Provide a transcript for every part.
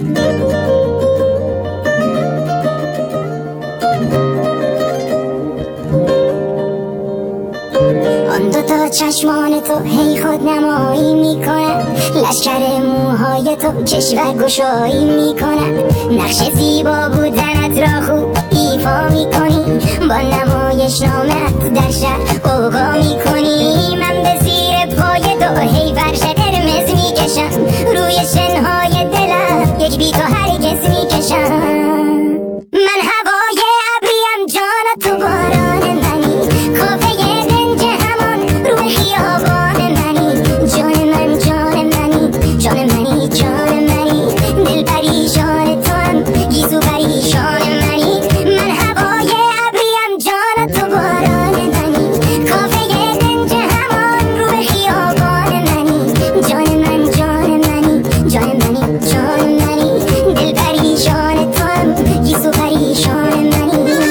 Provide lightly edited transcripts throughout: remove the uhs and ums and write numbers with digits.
آن دوتا چشمان تو هی خود نمایی میکنن، لشکر موهای تو کشور گشایی میکنن. نقش زیبا بودنت را خوب ایفا میکنی، با نمایش نامت در شهر اوقا میکنی. من به زیر پای تو هی فرش قرمز میکشم، روی شنهای دلم یک بی تو هرگز میکشم. من هوای ابریم جان تو باران منی، کافه دنج همان روی خیابان منی. جان من جان منی، جان منی جان منی، دل پریشان تو هم گیسو پریشان منی. من هوای ابریم جان تو باران منی، کافه دنج همان روی خیابان منی. جان من جان منی، جان منی جان منی، دل پریشان تو هم گیسو پریشان منی.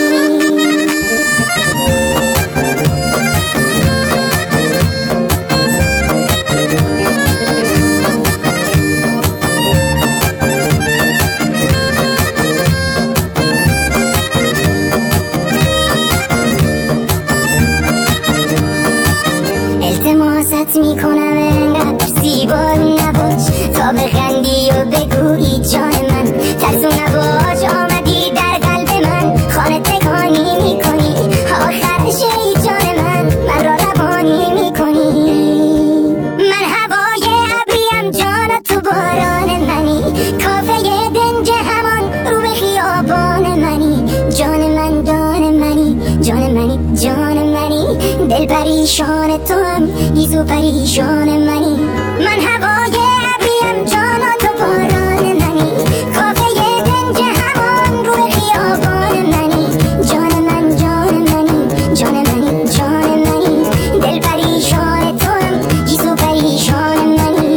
التماست میکنم انقدر زیبا نباش، تا بخندی و بگویی جان من ترسو نباش. آمدی در قلب من خانه تکانی میکنی، آخرش ای جان من را روانی میکنی. من هوای ابریم جان تو باران منی، کافه دنج همان رو به خیابان منی. جان من جان منی، جان منی جان منی، دل پریشان تو هم گیسو پریشان منی. من هوای ابریم جان تو باران منی، کافه دنج همان رو به خیابان منی. جان من جان منی، جان منی جان منی، دل پریشان تو هم گیسو پریشان منی.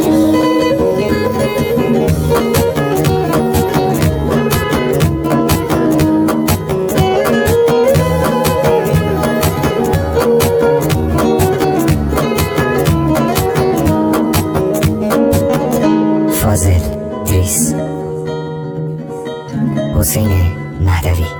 فاضل ادریس، حسین مهدوی.